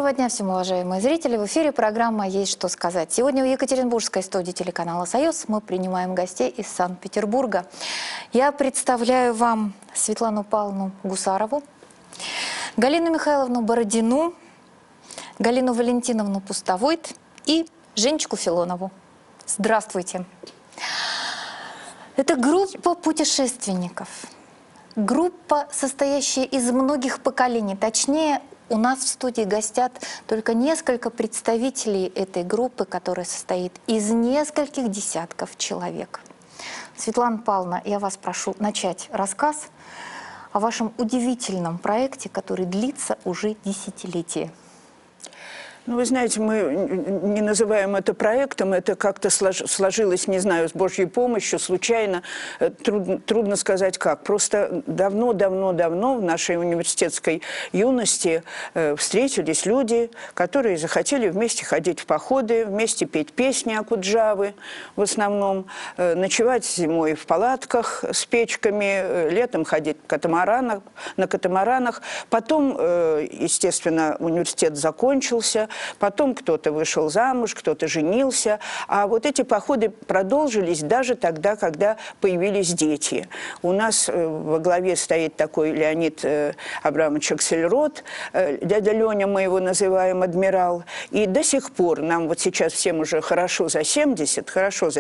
Доброго дня всем, уважаемые зрители! В эфире программа «Есть что сказать». Сегодня в Екатеринбургской студии телеканала «Союз» мы принимаем гостей из Санкт-Петербурга. Я представляю вам Светлану Павловну Гусарову, Галину Михайловну Бородину, Галину Валентиновну Пустовойт и Женечку Филонову. Здравствуйте! Это группа путешественников. Группа, состоящая из многих поколений. Точнее, у нас в студии гостят только несколько представителей этой группы, которая состоит из нескольких десятков человек. Светлана Павловна, я вас прошу начать рассказ о вашем удивительном проекте, который длится уже десятилетия. Ну, вы знаете, мы не называем это проектом, это как-то сложилось, не знаю, с Божьей помощью, случайно, трудно сказать как. Просто давно-давно-давно в нашей университетской юности встретились люди, которые захотели вместе ходить в походы, вместе петь песни Акуджавы в основном, ночевать зимой в палатках с печками, летом ходить на катамаранах. Потом, естественно, университет закончился. Потом кто-то вышел замуж, кто-то женился. А вот эти походы продолжились даже тогда, когда появились дети. У нас во главе стоит такой Леонид Абрамович Аксельрод, дядя Леня, мы его называем адмирал. И до сих пор нам вот сейчас всем уже хорошо за 70,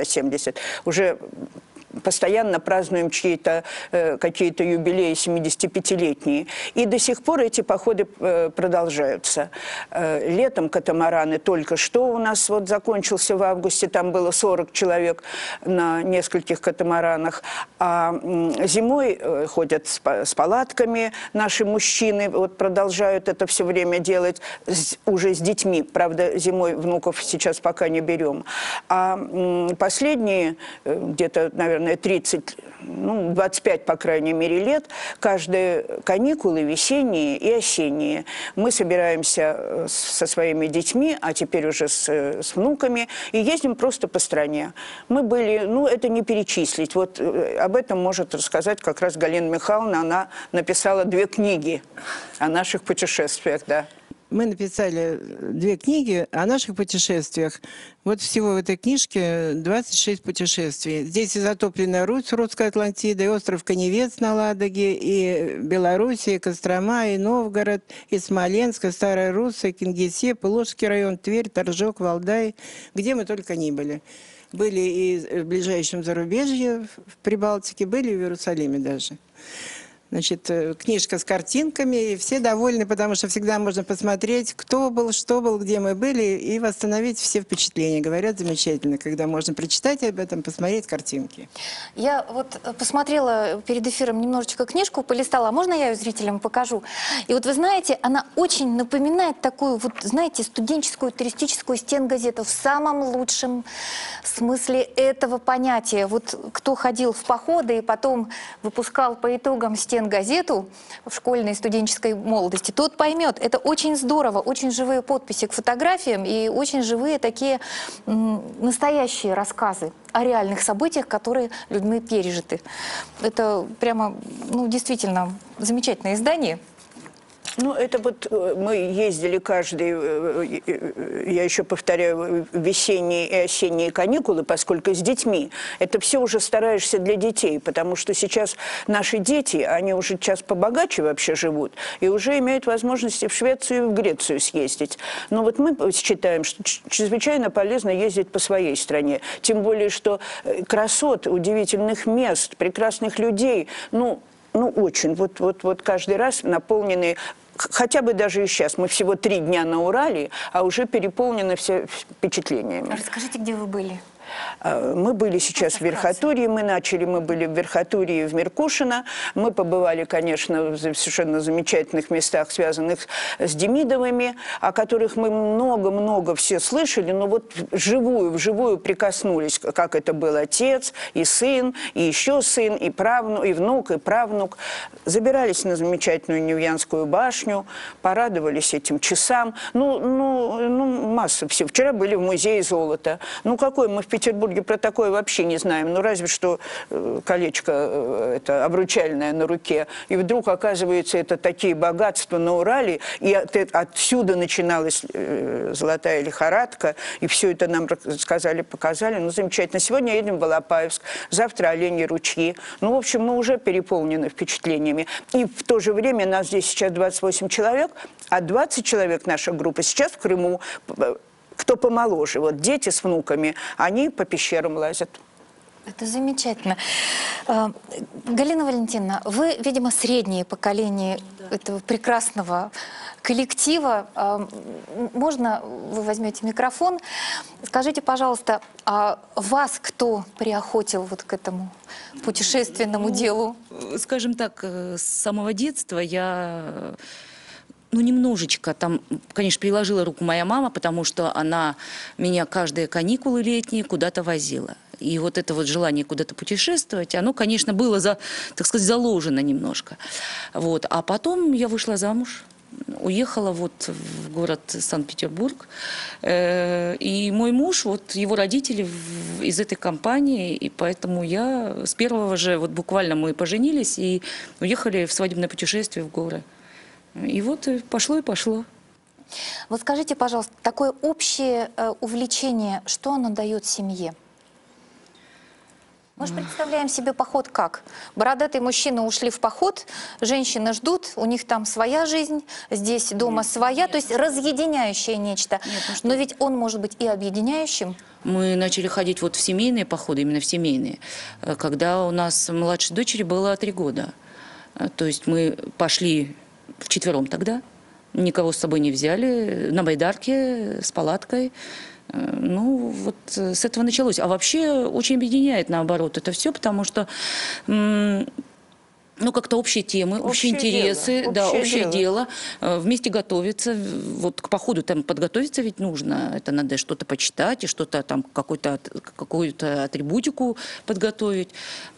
уже постоянно празднуем какие-то юбилеи 75-летние. И до сих пор эти походы продолжаются. Летом катамараны только что у нас вот закончился в августе, там было 40 человек на нескольких катамаранах. А зимой ходят с палатками наши мужчины, вот продолжают это все время делать уже с детьми. Правда, зимой внуков сейчас пока не берем. А последние где-то, наверное, 30, 25, по крайней мере, лет, каждые каникулы, весенние и осенние, мы собираемся со своими детьми, а теперь уже с внуками, и ездим просто по стране. Мы были, это не перечислить, вот об этом может рассказать как раз Галина Михайловна, она написала 2 книги о наших путешествиях, да. Мы написали 2 книги о наших путешествиях. Вот всего в этой книжке 26 путешествий. Здесь и затопленная Русь, Русская Атлантида, и остров Каневец на Ладоге, и Белоруссия, и Кострома, и Новгород, и Смоленск, и Старая Русса, и Кингисепп, и Ложский район, Тверь, Торжок, Валдай, где мы только ни были. Были и в ближайшем зарубежье, в Прибалтике, были и в Иерусалиме даже. Значит, книжка с картинками, и все довольны, потому что всегда можно посмотреть, кто был, что был, где мы были, и восстановить все впечатления. Говорят, замечательно, когда можно прочитать об этом, посмотреть картинки. Я вот посмотрела перед эфиром немножечко книжку, полистала. Можно я ее зрителям покажу? И вот вы знаете, она очень напоминает такую, вот знаете, студенческую туристическую стенгазету в самом лучшем смысле этого понятия. Вот кто ходил в походы и потом выпускал по итогам газету в школьной студенческой молодости, тот поймет. Это очень здорово, очень живые подписи к фотографиям и очень живые такие настоящие рассказы о реальных событиях, которые людьми пережиты. Это прямо, действительно замечательное издание. Это вот мы ездили я еще повторяю, весенние и осенние каникулы, поскольку с детьми. Это все уже стараешься для детей, потому что сейчас наши дети, они уже сейчас побогаче вообще живут, и уже имеют возможности в Швецию и в Грецию съездить. Но вот мы считаем, что чрезвычайно полезно ездить по своей стране. Тем более, что красот, удивительных мест, прекрасных людей, очень. Вот каждый раз наполненные. Хотя бы даже и сейчас. Мы всего 3 дня на Урале, а уже переполнены все впечатлениями. Расскажите, где вы были? Мы были сейчас в Верхотурье, мы были в Верхотурье и в Меркушино. Мы побывали, конечно, в совершенно замечательных местах, связанных с Демидовыми, о которых мы много-много все слышали, но вот вживую прикоснулись, как это был отец, и сын, и еще сын, и внук, и правнук. Забирались на замечательную Невьянскую башню, порадовались этим часам. Масса всего. Вчера были в музее золота. Какое мы впечатление Санкт-Петербурге про такое вообще не знаем. Ну, разве что колечко это обручальное на руке. И вдруг, оказывается, это такие богатства на Урале. И отсюда начиналась золотая лихорадка. И все это нам рассказали, показали. Ну, замечательно. Сегодня едем в Алапаевск. Завтра Оленьи ручьи. Ну, в общем, мы уже переполнены впечатлениями. И в то же время нас здесь сейчас 28 человек, а 20 человек наша группа сейчас в Крыму. Кто помоложе, вот дети с внуками, они по пещерам лазят. Это замечательно. Галина Валентиновна, вы, видимо, среднее поколение этого прекрасного коллектива. Можно вы возьмете микрофон? Скажите, пожалуйста, а вас кто приохотил вот к этому путешественному делу? Скажем так, с самого детства я... Ну, немножечко. Там, конечно, приложила руку моя мама, потому что она меня каждые каникулы летние куда-то возила. И вот это вот желание куда-то путешествовать, оно, конечно, было, так сказать, заложено немножко. Вот. А потом я вышла замуж, уехала вот в город Санкт-Петербург. И мой муж, вот его родители из этой компании, и поэтому я с первого же, вот буквально мы поженились и уехали в свадебное путешествие в горы. И вот пошло и пошло. Вот скажите, пожалуйста, такое общее увлечение, что оно дает семье? Мы же представляем себе поход как? Бородатые мужчины ушли в поход, женщины ждут, у них там своя жизнь, здесь дома своя, то есть разъединяющее нечто. Но ведь он может быть и объединяющим. Мы начали ходить вот в семейные походы, именно в семейные, когда у нас младшей дочери было 3 года. То есть мы пошли вчетвером тогда, никого с собой не взяли, на байдарке, с палаткой. Ну, вот с этого началось. А вообще очень объединяет, наоборот, это все, потому что, ну, как-то общие темы, общие интересы, да, общее дело. Вместе готовиться. Вот к походу там подготовиться ведь нужно. Это надо что-то почитать и что-то там, какую-то атрибутику подготовить.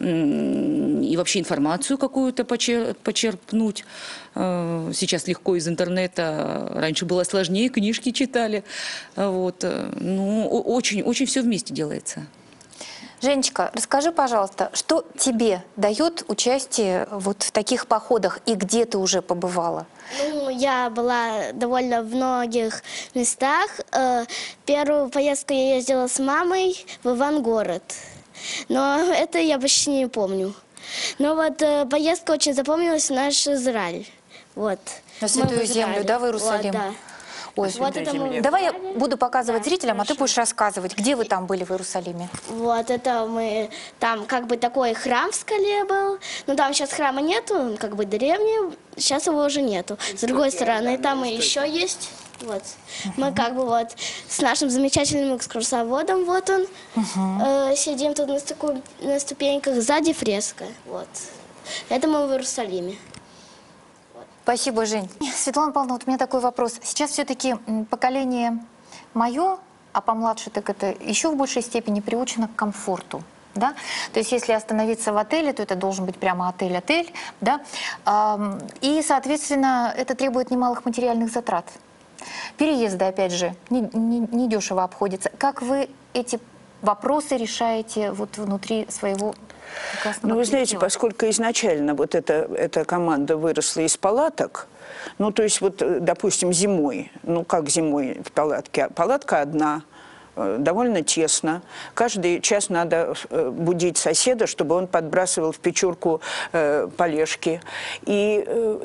И вообще информацию какую-то почерпнуть. Сейчас легко из интернета. Раньше было сложнее, книжки читали. Вот. Ну, очень все вместе делается. Женечка, расскажи, пожалуйста, что тебе дает участие вот в таких походах и где ты уже побывала? Ну, я была довольно в многих местах. Первую поездку я ездила с мамой в Ивангород, но это я почти не помню. Но вот поездка очень запомнилась в наш Израиль. Вот. На Святую Землю, да, в Иерусалим? Вот, да. Ой, Вот это мы давай я выбрали. буду показывать Да, зрителям, а ты хорошо. будешь рассказывать, где вы там были в Иерусалиме. Вот это мы, там как бы такой храм в скале был, но там сейчас храма нету, он как бы древний, сейчас его уже нету. С другой стороны, там и еще есть, вот. Мы как бы вот с нашим замечательным экскурсоводом, вот он, сидим тут на ступеньках, сзади фреска, вот. Это мы в Иерусалиме. Спасибо, Жень. Светлана Павловна, вот у меня такой вопрос. Сейчас все-таки поколение мое, а помладше так это еще в большей степени приучено к комфорту. Да? То есть если остановиться в отеле, то это должен быть прямо отель-отель. Да? И, соответственно, это требует немалых материальных затрат. Переезды, опять же, не дешево обходятся. Как вы эти вопросы решаете вот внутри своего прекрасного Ну, вы знаете, коллектива? поскольку изначально вот эта команда выросла из палаток, ну, то есть вот, допустим, зимой, ну, как зимой в палатке? Палатка одна, довольно тесно. Каждый час надо будить соседа, чтобы он подбрасывал в печурку полежки. И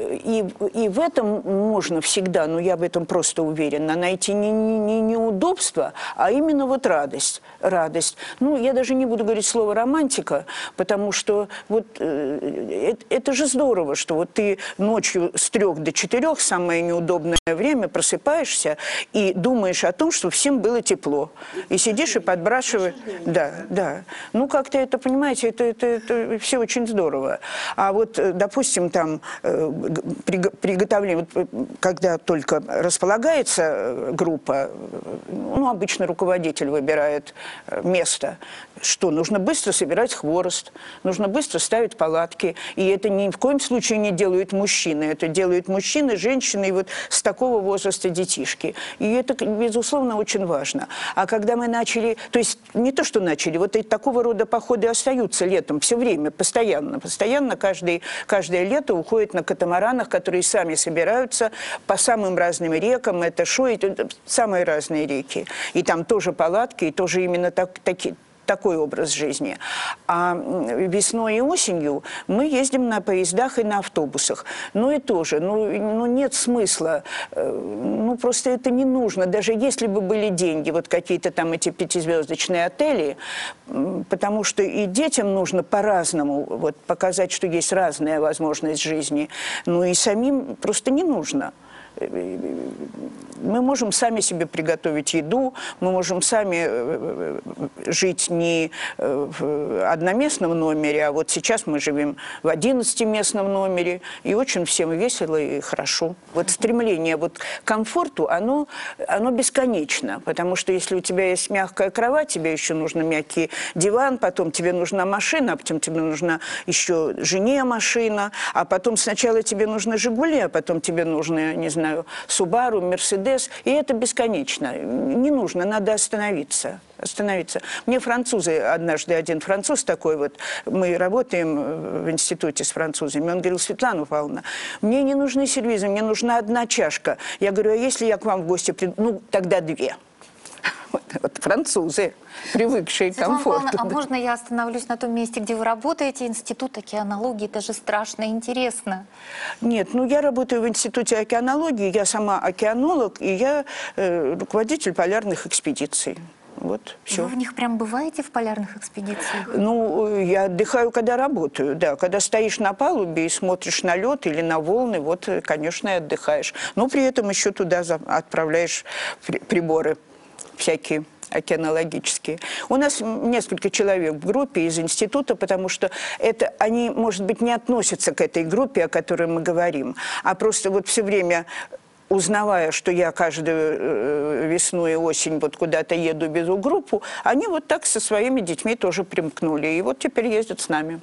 в этом можно всегда, ну я в этом просто уверена, найти не неудобство, а именно вот радость. Радость. Ну, я даже не буду говорить слово романтика, потому что вот это же здорово, что вот ты ночью с 3 до 4, самое неудобное время, просыпаешься и думаешь о том, что всем было тепло. И сидишь и подбрасываешь. Да, да. Ну, как-то это, понимаете, это все очень здорово. А вот, допустим, там приготовление, вот, когда только располагается группа, ну, обычно руководитель выбирает место. Что? Нужно быстро собирать хворост, нужно быстро ставить палатки. И это ни в коем случае не делают мужчины. Это делают мужчины, женщины и вот с такого возраста детишки. И это, безусловно, очень важно. А А когда мы начали, то есть не то, что начали, вот такого рода походы остаются летом все время, постоянно. Постоянно каждое лето уходят на катамаранах, которые сами собираются по самым разным рекам. Это Шой, это самые разные реки. И там тоже палатки, и тоже именно такой образ жизни. А весной и осенью мы ездим на поездах и на автобусах. Ну и тоже, нет смысла. Ну просто это не нужно. Даже если бы были деньги, вот какие-то там эти пятизвездочные отели, потому что и детям нужно по-разному вот, показать, что есть разная возможность жизни. Ну и самим просто не нужно. Мы можем сами себе приготовить еду, мы можем сами жить не в одноместном номере, а вот сейчас мы живем в 11-местном номере, и очень всем весело и хорошо. Вот стремление вот к комфорту, оно бесконечно, потому что если у тебя есть мягкая кровать, тебе еще нужен мягкий диван, потом тебе нужна машина, а потом тебе нужна еще жене машина, а потом сначала тебе нужны «Жигули», а потом тебе нужны, не знаю, Субару, Мерседес, и это бесконечно. Не нужно, надо остановиться. Мне французы, однажды один француз такой вот, мы работаем в институте с французами, он говорил: Светлана Павловна, мне не нужны сервизы, мне нужна одна чашка. Я говорю: а если я к вам в гости приду? Ну, тогда две. Вот французы, привыкшие к комфорту. Светлана Павловна, а можно я остановлюсь на том месте, где вы работаете? Институт океанологии, это же страшно интересно. Нет, я работаю в Институте океанологии, я сама океанолог, и я руководитель полярных экспедиций. Вот, все. Вы в них прям бываете, в полярных экспедициях? Я отдыхаю, когда работаю, да. Когда стоишь на палубе и смотришь на лед или на волны, вот, конечно, и отдыхаешь. Но при этом еще туда отправляешь приборы всякие океанологические. У нас несколько человек в группе из института, потому что они, может быть, не относятся к этой группе, о которой мы говорим, а просто вот все время, узнавая, что я каждую весну и осень вот куда-то еду, везу группу, они вот так со своими детьми тоже примкнули. И вот теперь ездят с нами.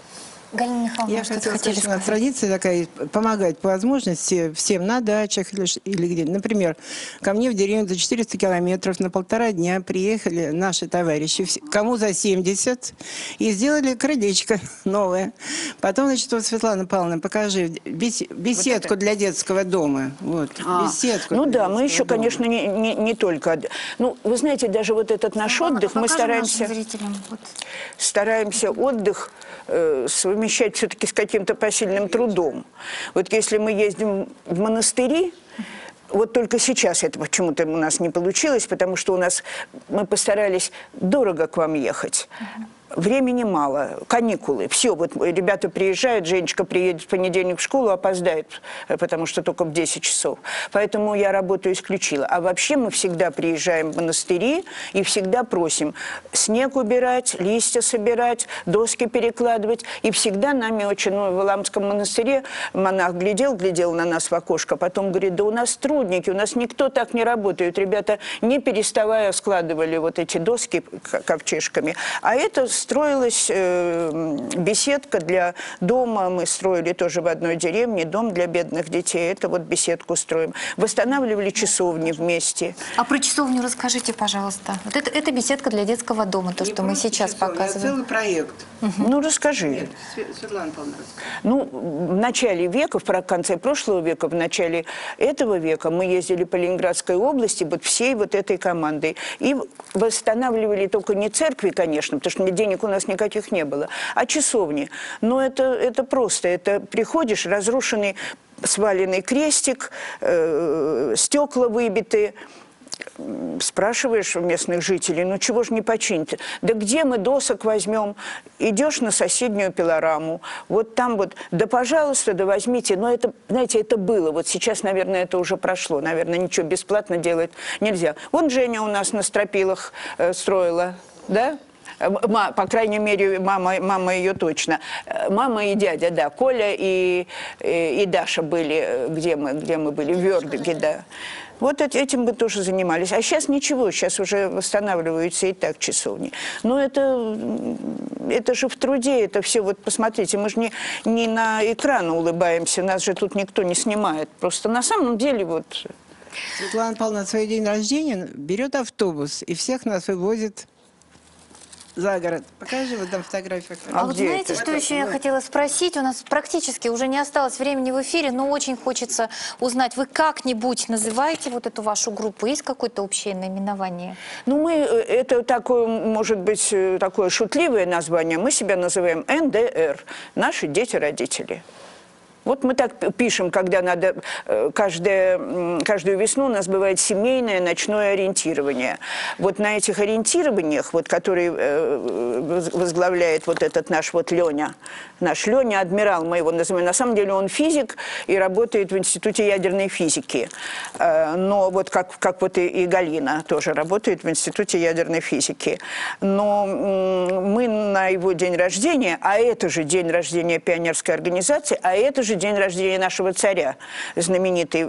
Галина Михайловна, Я что-то хотела хотели сказать, у нас сказать? традиция такая, помогать по возможности всем на дачах или где. Например, ко мне в деревню за 400 километров на 1,5 дня приехали наши товарищи, кому за 70, и сделали крылечко новое. Потом, значит, вот, Светлана Павловна, покажи беседку для детского дома. Вот, беседку. Ну для да, мы еще, детского дома. конечно, не только... вы знаете, даже вот этот наш отдых, мы Покажем нашим зрителям. Вот. стараемся отдых совмещать все-таки с каким-то посильным трудом. Вот если мы ездим в монастыри, вот только сейчас это почему-то у нас не получилось, потому что мы постарались дорого к вам ехать. Времени мало, каникулы, все, вот ребята приезжают, Женечка приедет в понедельник в школу, опоздает, потому что только в 10 часов. Поэтому я работу исключила. А вообще мы всегда приезжаем в монастыри и всегда просим снег убирать, листья собирать, доски перекладывать. И всегда нами очень, в Валамском монастыре монах глядел на нас в окошко, потом говорит: да у нас трудники, у нас никто так не работает. Ребята, не переставая, складывали вот эти доски ковчежками. А это строилась беседка для дома. Мы строили тоже в одной деревне дом для бедных детей. Это вот беседку строим. Восстанавливали часовни вместе. А про часовню расскажите, пожалуйста. Вот это беседка для детского дома, то, что мы сейчас показываем. Целый проект. Ну, расскажи. Светлана Павловна, расскажи. В начале века, в конце прошлого века, в начале этого века мы ездили по Ленинградской области вот всей вот этой командой. И восстанавливали только не церкви, конечно, потому что денег у нас никаких не было, а часовни. Но это просто. Это приходишь, разрушенный сваленный крестик, стекла выбиты. Спрашиваешь у местных жителей: ну чего ж не починить? Да где мы досок возьмем? Идешь на соседнюю пилораму, вот там вот, да пожалуйста, да возьмите. Но это, знаете, это было. Вот сейчас, наверное, это уже прошло. Наверное, ничего бесплатно делать нельзя. Вон Женя у нас на стропилах строила, да? По крайней мере, мама ее точно. Мама и дядя, да, Коля и Даша были, где мы были, в Вёрдеге, да. Вот этим мы тоже занимались. А сейчас ничего, сейчас уже восстанавливаются и так часовни. Но это же в труде, это все, вот посмотрите, мы же не на экран улыбаемся, нас же тут никто не снимает. Просто на самом деле вот... Светлана Павловна на свой день рождения берет автобус и всех нас вывозит за город. Покажи вот там фотографию. А вот где знаете, это? что еще я хотела спросить? У нас практически уже не осталось времени в эфире, но очень хочется узнать, вы как-нибудь называете вот эту вашу группу? Есть какое-то общее наименование? Ну, это такое, может быть, такое шутливое название. Мы себя называем НДР, наши дети-родители. Вот мы так пишем, когда надо, каждую весну у нас бывает семейное ночное ориентирование. Вот на этих ориентированиях, вот, которые возглавляет вот этот наш вот Леня, наш Леня, адмирал, мы его называем, на самом деле он физик и работает в Институте ядерной физики. Но вот как вот и Галина тоже работает в Институте ядерной физики. Но мы на его день рождения, а это же день рождения пионерской организации, а это же день рождения нашего царя, знаменитый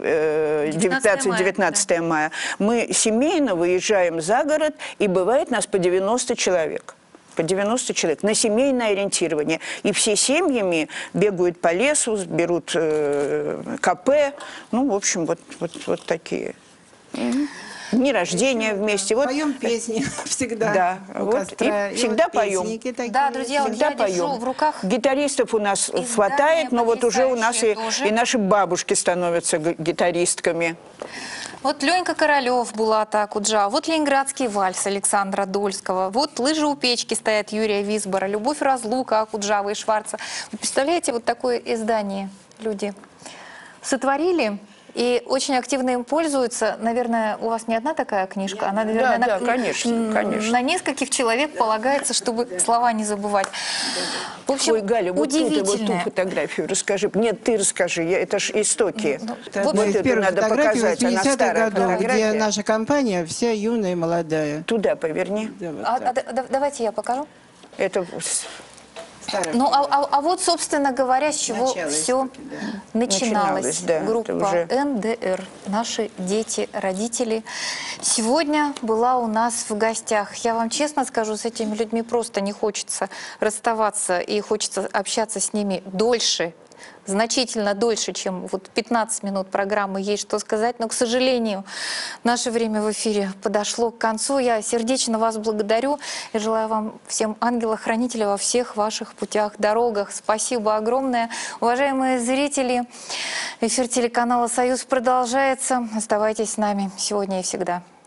19 мая. Мы семейно выезжаем за город, и бывает нас по 90 человек. По 90 человек на семейное ориентирование. И все семьями бегают по лесу, берут КП. Ну, в общем, вот такие. Дни рождения вместе. Вот. Поем песни всегда. Да, у вот, костра. и всегда вот поем. песенники такие. Да, друзья, вот Всегда я держу поем. в руках Гитаристов у нас издание хватает, но вот уже у нас потрясающее тоже. и наши бабушки становятся гитаристками. Вот Ленька Королев, Булата Акуджа, вот Ленинградский вальс Александра Дольского, вот лыжи у печки стоят Юрия Висбора, Любовь разлука Акуджавы и Шварца. Вы представляете, вот такое издание люди сотворили и очень активно им пользуются. Наверное, у вас не одна такая книжка? Она, наверное, Да, конечно, конечно. на нескольких человек полагается, чтобы слова не забывать. В общем, Ой, Галя, вот тут и вот ту удивительное. фотографию расскажи. Нет, ты расскажи, это ж истоки. Это Вот одна из это первых надо фотографий показать, она 80-х старая годов, где фотография. наша компания вся юная и молодая. Туда поверни. Да, вот так. Давайте я покажу. Это Старая Ну, а вот, собственно говоря, с чего Начало все истоки, да. начиналось. Начиналось, да, это Группа уже- НДР, наши дети, родители. Сегодня была у нас в гостях. Я вам честно скажу, с этими людьми просто не хочется расставаться, и хочется общаться с ними дольше, значительно дольше, чем вот 15 минут программы «Есть что сказать». Но, к сожалению, наше время в эфире подошло к концу. Я сердечно вас благодарю и желаю вам всем ангела-хранителя во всех ваших путях, дорогах. Спасибо огромное. Уважаемые зрители, эфир телеканала «Союз» продолжается. Оставайтесь с нами сегодня и всегда.